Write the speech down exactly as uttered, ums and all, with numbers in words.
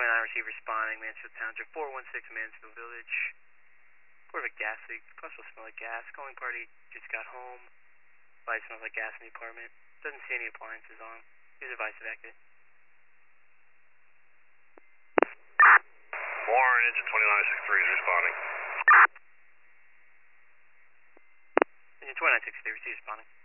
twenty-nine receive responding, Mansfield Township, four one six Mansfield Village. Report of a gas leak, possible smell like gas. Calling party just got home. Light smells like gas in the apartment. Doesn't see any appliances on. Use advice evacuate. Warren, engine twenty-nine sixty-three is responding. Engine twenty-nine sixty-three, receive responding.